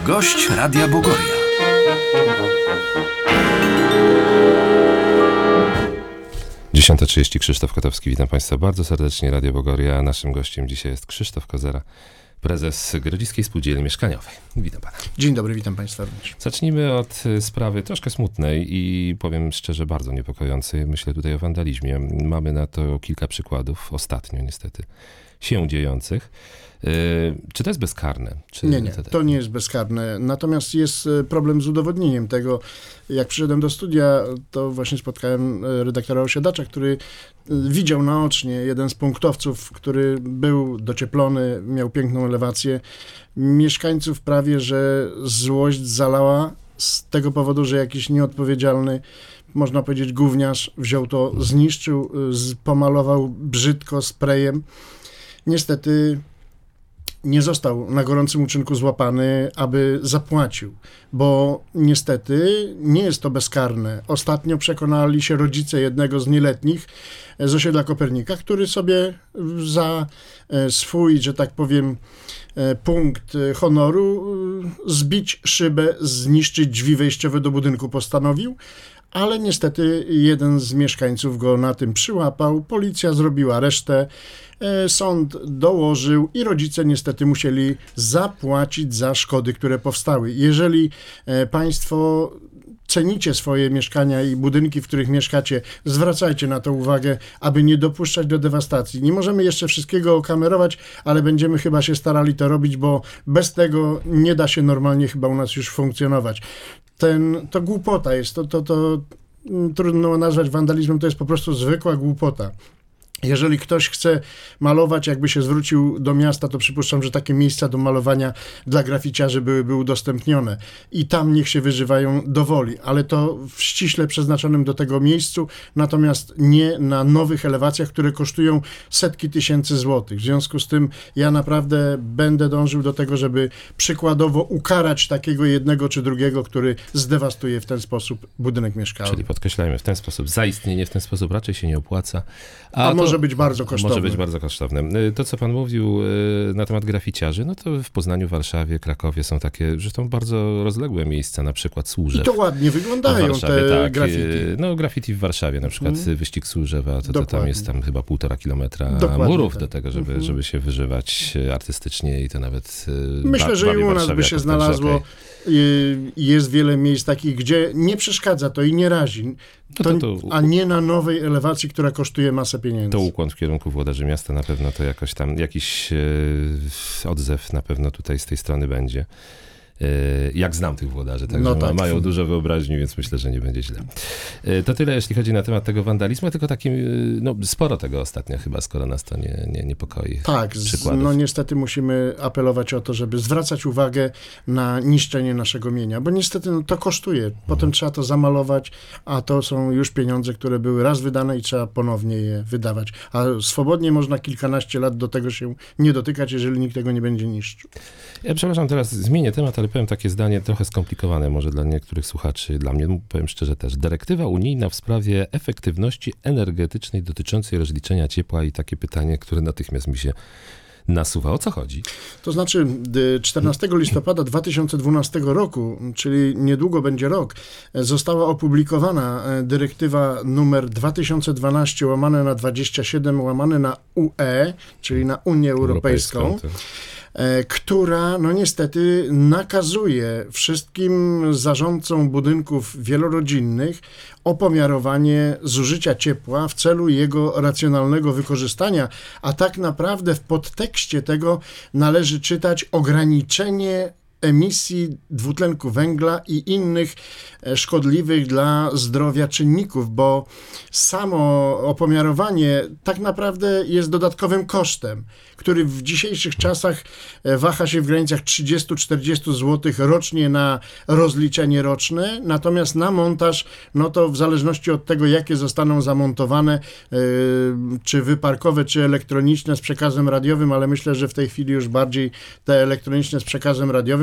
Gość Radia Bogoria. Dziesiąta 30. Krzysztof Kotowski. Witam Państwa bardzo serdecznie. Radio Bogoria. Naszym gościem dzisiaj jest Krzysztof Kozera, prezes Grodziskiej Spółdzielni Mieszkaniowej. Witam Pana. Dzień dobry, witam Państwa również. Zacznijmy od sprawy troszkę smutnej i powiem szczerze bardzo niepokojącej. Myślę tutaj o wandalizmie. Mamy na to kilka przykładów, ostatnio niestety, się dziejących. Czy to jest bezkarne? Nie, to nie jest bezkarne. Natomiast jest problem z udowodnieniem tego. Jak przyszedłem do studia, to właśnie spotkałem redaktora Osiadacza, który widział naocznie jeden z punktowców, który był docieplony, miał piękną elewację. Mieszkańców prawie, że złość zalała z tego powodu, że jakiś nieodpowiedzialny, można powiedzieć, gówniarz wziął to, zniszczył, pomalował brzydko sprayem. Niestety nie został na gorącym uczynku złapany, aby zapłacił, bo niestety nie jest to bezkarne. Ostatnio przekonali się rodzice jednego z nieletnich z osiedla Kopernika, który sobie za swój, że tak powiem, punkt honoru zbić szybę, zniszczyć drzwi wejściowe do budynku postanowił, ale niestety jeden z mieszkańców go na tym przyłapał, policja zrobiła resztę, sąd dołożył i rodzice niestety musieli zapłacić za szkody, które powstały. Jeżeli Państwo cenicie swoje mieszkania i budynki, w których mieszkacie, zwracajcie na to uwagę, aby nie dopuszczać do dewastacji. Nie możemy jeszcze wszystkiego okamerować, ale będziemy chyba się starali to robić, bo bez tego nie da się normalnie chyba u nas już funkcjonować. To głupota jest, to trudno nazwać wandalizmem, to jest po prostu zwykła głupota. Jeżeli ktoś chce malować, jakby się zwrócił do miasta, to przypuszczam, że takie miejsca do malowania dla graficiarzy byłyby udostępnione i tam niech się wyżywają do woli, ale to w ściśle przeznaczonym do tego miejscu, natomiast nie na nowych elewacjach, które kosztują setki tysięcy złotych. W związku z tym ja naprawdę będę dążył do tego, żeby przykładowo ukarać takiego jednego czy drugiego, który zdewastuje w ten sposób budynek mieszkalny. Czyli podkreślajmy, w ten sposób zaistnienie w ten sposób raczej się nie opłaca. A może być bardzo kosztowne. Może być bardzo kosztowne. To, co pan mówił na temat graficiarzy, no to w Poznaniu, Warszawie, Krakowie są takie, zresztą bardzo rozległe miejsca, na przykład Służew. I to ładnie wyglądają te graffiti. No graffiti w Warszawie, na przykład wyścig Służewa, to tam jest tam chyba 1,5 kilometra murów tak do tego, żeby się wyżywać artystycznie i to nawet myślę, że i u nas by się znalazło. Jest wiele miejsc takich, gdzie nie przeszkadza to i nie razi. A nie na nowej elewacji, która kosztuje masę pieniędzy. To ukłon w kierunku włodarzy miasta na pewno to jakoś tam, jakiś odzew na pewno tutaj z tej strony będzie. Jak znam tych włodarzy, także mają dużo wyobraźni, więc myślę, że nie będzie źle. To tyle, jeśli chodzi na temat tego wandalizmu, tylko takim, sporo tego ostatnio chyba, skoro nas to nie niepokoi. Tak, niestety musimy apelować o to, żeby zwracać uwagę na niszczenie naszego mienia, bo niestety to kosztuje. Potem trzeba to zamalować, a to są już pieniądze, które były raz wydane i trzeba ponownie je wydawać. A swobodnie można kilkanaście lat do tego się nie dotykać, jeżeli nikt tego nie będzie niszczył. Ja przepraszam, teraz zmienię temat, ale powiem takie zdanie trochę skomplikowane może dla niektórych słuchaczy, dla mnie, powiem szczerze też. Dyrektywa unijna w sprawie efektywności energetycznej dotyczącej rozliczenia ciepła i takie pytanie, które natychmiast mi się nasuwa. O co chodzi? To znaczy 14 listopada 2012 roku, czyli niedługo będzie rok, została opublikowana dyrektywa numer 2012/27/UE, czyli na Unię Europejską. Która niestety nakazuje wszystkim zarządcom budynków wielorodzinnych opomiarowanie zużycia ciepła w celu jego racjonalnego wykorzystania, a tak naprawdę w podtekście tego należy czytać ograniczenie emisji dwutlenku węgla i innych szkodliwych dla zdrowia czynników, bo samo opomiarowanie tak naprawdę jest dodatkowym kosztem, który w dzisiejszych czasach waha się w granicach 30-40 zł rocznie na rozliczenie roczne, natomiast na montaż, to w zależności od tego, jakie zostaną zamontowane, czy wyparkowe, czy elektroniczne z przekazem radiowym, ale myślę, że w tej chwili już bardziej te elektroniczne z przekazem radiowym,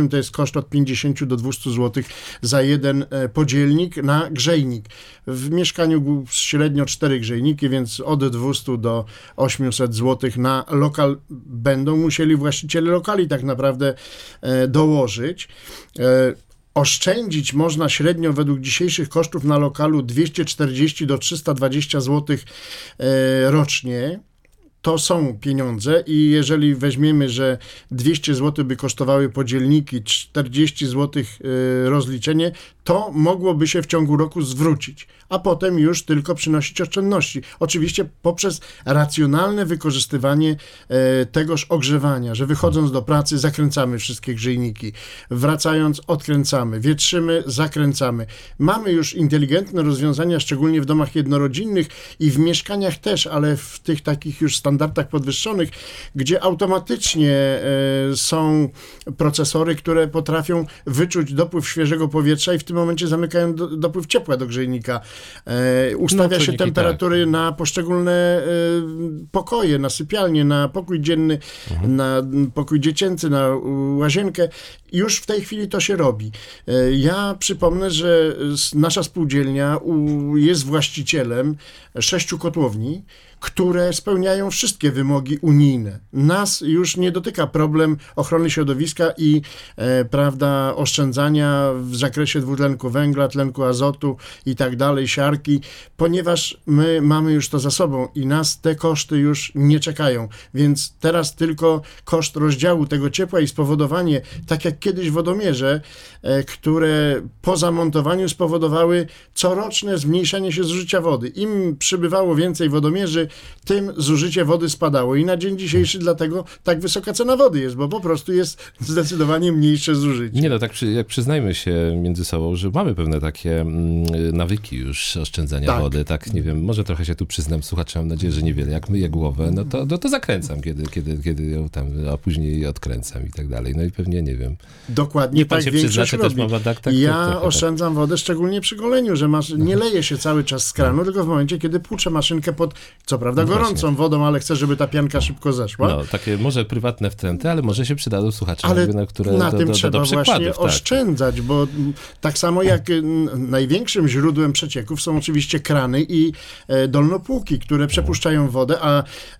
podstawowym to jest koszt od 50 do 200 zł za jeden podzielnik na grzejnik. W mieszkaniu średnio 4 grzejniki, więc od 200 do 800 zł na lokal będą musieli właściciele lokali tak naprawdę dołożyć. Oszczędzić można średnio według dzisiejszych kosztów na lokalu 240 do 320 zł rocznie. To są pieniądze i jeżeli weźmiemy, że 200 zł by kosztowały podzielniki, 40 zł rozliczenie, to mogłoby się w ciągu roku zwrócić, a potem już tylko przynosić oszczędności. Oczywiście poprzez racjonalne wykorzystywanie tegoż ogrzewania, że wychodząc do pracy zakręcamy wszystkie grzejniki, wracając odkręcamy, wietrzymy, zakręcamy. Mamy już inteligentne rozwiązania, szczególnie w domach jednorodzinnych i w mieszkaniach też, ale w tych takich już standardach podwyższonych, gdzie automatycznie są procesory, które potrafią wyczuć dopływ świeżego powietrza i w tym momencie zamykają dopływ ciepła do grzejnika. Ustawia się temperatury na poszczególne pokoje, na sypialnię, na pokój dzienny, na pokój dziecięcy, na łazienkę. Już w tej chwili to się robi. Ja przypomnę, że nasza spółdzielnia jest właścicielem 6 kotłowni, które spełniają wszystkie wymogi unijne. Nas już nie dotyka problem ochrony środowiska i oszczędzania w zakresie dwutlenku węgla, tlenku azotu i tak dalej, siarki, ponieważ my mamy już to za sobą i nas te koszty już nie czekają. Więc teraz tylko koszt rozdziału tego ciepła i spowodowanie, tak jak kiedyś wodomierze, które po zamontowaniu spowodowały coroczne zmniejszenie się zużycia wody. Im przybywało więcej wodomierzy, tym zużycie wody spadało i na dzień dzisiejszy dlatego tak wysoka cena wody jest, bo po prostu jest zdecydowanie mniejsze zużycie. Nie no, tak jak przyznajmy się między sobą, że mamy pewne takie nawyki już oszczędzania wody, tak nie wiem, może trochę się tu przyznam słuchaczom, mam nadzieję, że niewiele, jak myję głowę, no to zakręcam, kiedy ją tam, a później odkręcam i tak dalej, no i pewnie nie wiem. Dokładnie niech pan tak, się przyzna, czy też ma tak? Ja oszczędzam wodę, szczególnie przy goleniu, że nie leje się cały czas z kranu, tylko w momencie, kiedy płuczę maszynkę pod, co prawda gorącą wodą, ale chcę, żeby ta pianka szybko zeszła. No, takie może prywatne wtręty, ale może się przydadzą słuchaczom, ale które na tym trzeba właśnie tak. oszczędzać, bo tak samo jak największym źródłem przecieków są oczywiście krany i dolnopłuki, które przepuszczają wodę, a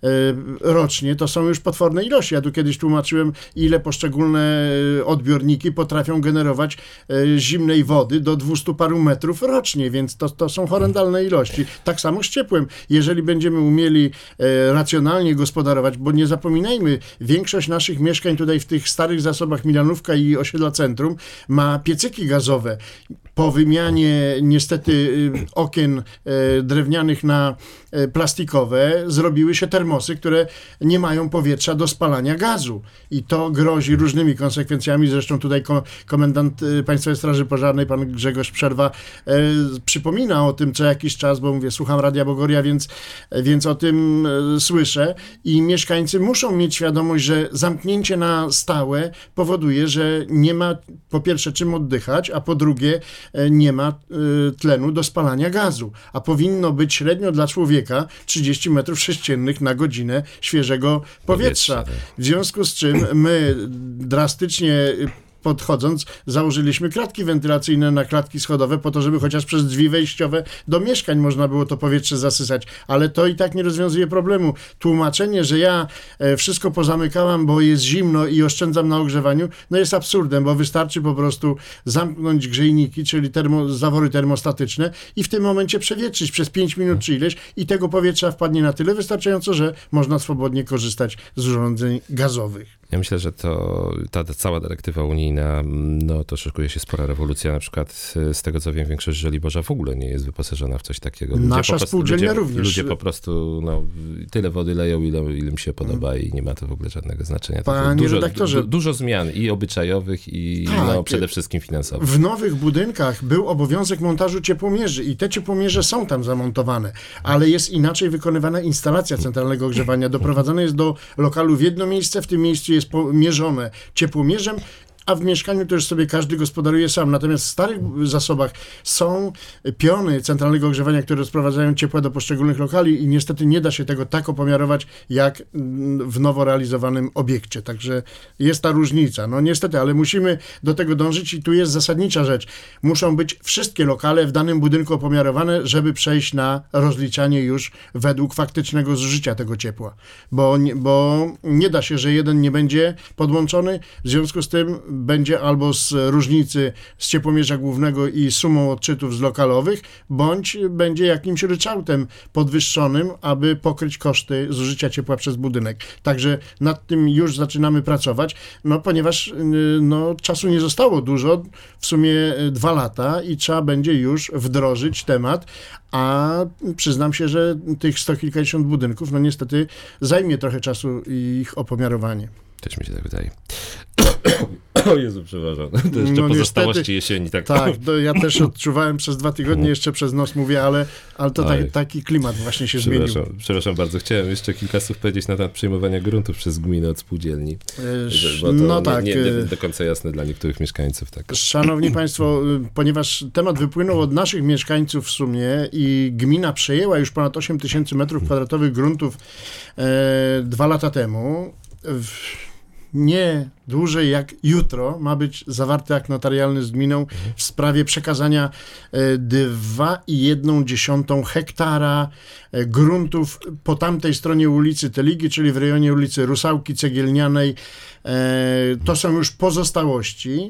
rocznie to są już potworne ilości. Ja tu kiedyś tłumaczyłem, ile poszczególne odbiorniki potrafią generować zimnej wody do 200 paru metrów rocznie, więc to są horrendalne ilości. Tak samo z ciepłem. Jeżeli będziemy umieli racjonalnie gospodarować, bo nie zapominajmy, większość naszych mieszkań tutaj w tych starych zasobach Milanówka i osiedla Centrum ma piecyki gazowe. Po wymianie niestety okien drewnianych na plastikowe zrobiły się termosy, które nie mają powietrza do spalania gazu. I to grozi różnymi konsekwencjami. Zresztą tutaj komendant Państwowej Straży Pożarnej, pan Grzegorz Przerwa, przypomina o tym co jakiś czas, bo mówię, słucham Radia Bogoria, więc o tym słyszę. I mieszkańcy muszą mieć świadomość, że zamknięcie na stałe powoduje, że nie ma po pierwsze czym oddychać, a po drugie nie ma tlenu do spalania gazu. A powinno być średnio dla człowieka 30 metrów sześciennych na godzinę świeżego powietrza. W związku z czym my drastycznie podchodząc, założyliśmy kratki wentylacyjne na klatki schodowe po to, żeby chociaż przez drzwi wejściowe do mieszkań można było to powietrze zasysać, ale to i tak nie rozwiązuje problemu. Tłumaczenie, że ja wszystko pozamykałam, bo jest zimno i oszczędzam na ogrzewaniu, no jest absurdem, bo wystarczy po prostu zamknąć grzejniki, czyli zawory termostatyczne i w tym momencie przewietrzyć przez 5 minut czy ileś i tego powietrza wpadnie na tyle wystarczająco, że można swobodnie korzystać z urządzeń gazowych. Ja myślę, że ta cała dyrektywa unijna, no to szykuje się spora rewolucja. Na przykład z tego co wiem, większość Żoliborza w ogóle nie jest wyposażona w coś takiego. Nasza spółdzielnia również. Ludzie po prostu tyle wody leją, ile im się podoba i nie ma to w ogóle żadnego znaczenia. Panie redaktorze, dużo zmian i obyczajowych i przede wszystkim finansowych. W nowych budynkach był obowiązek montażu ciepłomierzy i te ciepłomierze są tam zamontowane, ale jest inaczej wykonywana instalacja centralnego ogrzewania. Doprowadzane jest do lokalu w jedno miejsce, w tym miejscu jest mierzone ciepłomierzem, a w mieszkaniu to już sobie każdy gospodaruje sam. Natomiast w starych zasobach są piony centralnego ogrzewania, które rozprowadzają ciepła do poszczególnych lokali i niestety nie da się tego tak opomiarować, jak w nowo realizowanym obiekcie. Także jest ta różnica. No niestety, ale musimy do tego dążyć i tu jest zasadnicza rzecz. Muszą być wszystkie lokale w danym budynku opomiarowane, żeby przejść na rozliczanie już według faktycznego zużycia tego ciepła. Bo nie da się, że jeden nie będzie podłączony, w związku z tym będzie albo z różnicy z ciepłomierza głównego i sumą odczytów z lokalowych, bądź będzie jakimś ryczałtem podwyższonym, aby pokryć koszty zużycia ciepła przez budynek. Także nad tym już zaczynamy pracować, ponieważ czasu nie zostało dużo, w sumie 2 lata i trzeba będzie już wdrożyć temat, a przyznam się, że tych 100 kilkadziesiąt budynków, niestety zajmie trochę czasu ich opomiarowanie. Też mi się tak wydaje. O Jezu, przepraszam. To jeszcze pozostałości niestety, jesieni. Tak, ja też odczuwałem przez 2 tygodnie, jeszcze przez nos mówię, ale to taki klimat właśnie się zmienił. Przepraszam bardzo. Chciałem jeszcze kilka słów powiedzieć na temat przejmowania gruntów przez gminę od spółdzielni. Bo to nie do końca jasne dla niektórych mieszkańców. Tak. Szanowni Państwo, ponieważ temat wypłynął od naszych mieszkańców w sumie i gmina przejęła już ponad 8 000 m2 gruntów 2 lata temu, nie dłużej jak jutro ma być zawarty akt notarialny z gminą w sprawie przekazania 2,1 hektara gruntów po tamtej stronie ulicy Teligi, czyli w rejonie ulicy Rusałki Cegielnianej. To są już pozostałości.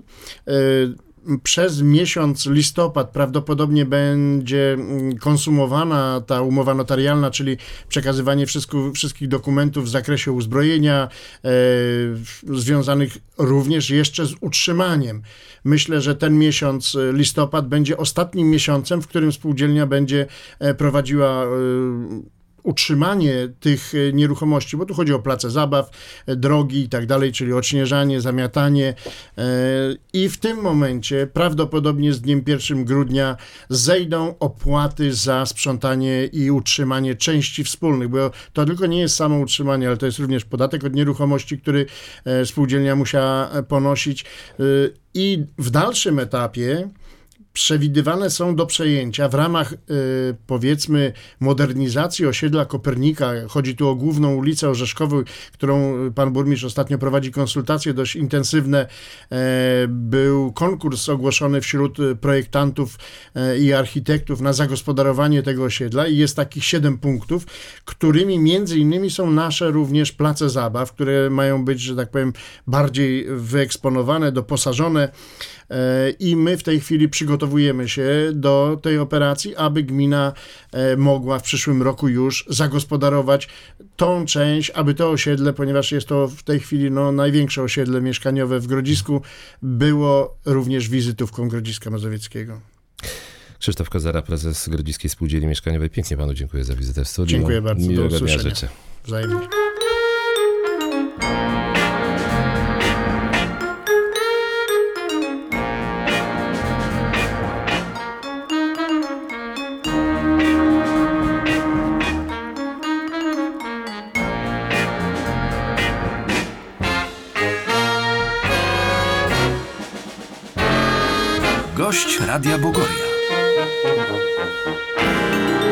Przez miesiąc listopad prawdopodobnie będzie konsumowana ta umowa notarialna, czyli przekazywanie wszystkich dokumentów w zakresie uzbrojenia, związanych również jeszcze z utrzymaniem. Myślę, że ten miesiąc listopad będzie ostatnim miesiącem, w którym spółdzielnia będzie prowadziła utrzymanie tych nieruchomości, bo tu chodzi o place zabaw, drogi i tak dalej, czyli odśnieżanie, zamiatanie i w tym momencie prawdopodobnie z dniem 1 grudnia zejdą opłaty za sprzątanie i utrzymanie części wspólnych, bo to tylko nie jest samo utrzymanie, ale to jest również podatek od nieruchomości, który spółdzielnia musiała ponosić i w dalszym etapie przewidywane są do przejęcia w ramach, powiedzmy, modernizacji osiedla Kopernika. Chodzi tu o główną ulicę Orzeszkową, którą pan burmistrz ostatnio prowadzi konsultacje dość intensywne. Był konkurs ogłoszony wśród projektantów i architektów na zagospodarowanie tego osiedla i jest takich 7 punktów, którymi między innymi są nasze również place zabaw, które mają być, że tak powiem, bardziej wyeksponowane, doposażone. I my w tej chwili przygotowujemy się do tej operacji, aby gmina mogła w przyszłym roku już zagospodarować tą część, aby to osiedle, ponieważ jest to w tej chwili największe osiedle mieszkaniowe w Grodzisku, było również wizytówką Grodziska Mazowieckiego. Krzysztof Kozera, prezes Grodziskiej Spółdzielni Mieszkaniowej. Pięknie panu dziękuję za wizytę w studiu. Dziękuję bardzo. Miłego dnia życzę. Wzajemnie. Gość Radia Bogoria.